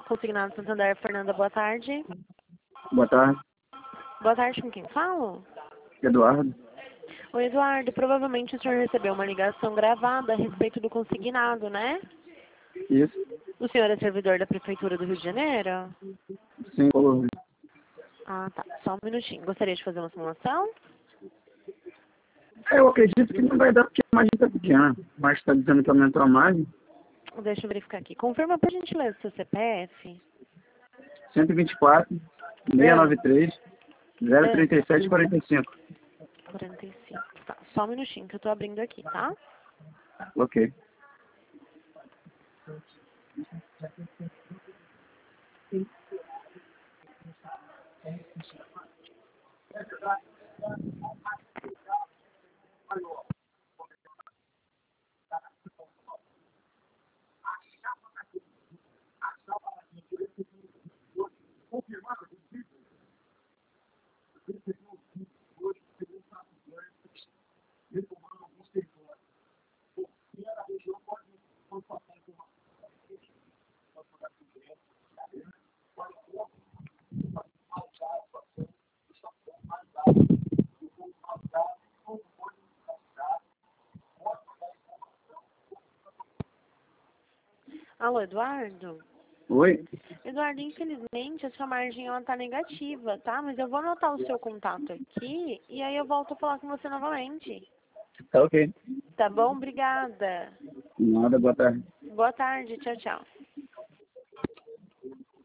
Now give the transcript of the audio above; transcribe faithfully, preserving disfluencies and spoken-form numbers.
Consignado Santander, Fernanda, boa tarde. Boa tarde, Boa tarde, com quem falo? Eduardo. Oi, Eduardo, provavelmente o senhor recebeu uma ligação gravada a respeito do consignado, né? Isso. O senhor é servidor da Prefeitura do Rio de Janeiro? Sim, por- Ah, tá. Só um minutinho. Gostaria de fazer uma simulação? eu acredito que não vai dar porque a margem está pequena, mas está dizendo que aumentou a margem. Deixa eu verificar aqui. Confirma, por gentileza, seu C P F. cento e vinte e quatro, seiscentos e noventa e três, zero trinta e sete, quarenta e cinco. quarenta e cinco. Tá. Só um minutinho que eu tô abrindo aqui, tá? Ok. Alô, Eduardo? Oi? Eduardo, infelizmente a sua margem ela tá negativa, tá? Mas eu vou anotar o seu contato aqui e aí eu volto a falar com você novamente. Tá ok. Tá bom? Obrigada. Nada, boa tarde. Boa tarde. Tchau, tchau.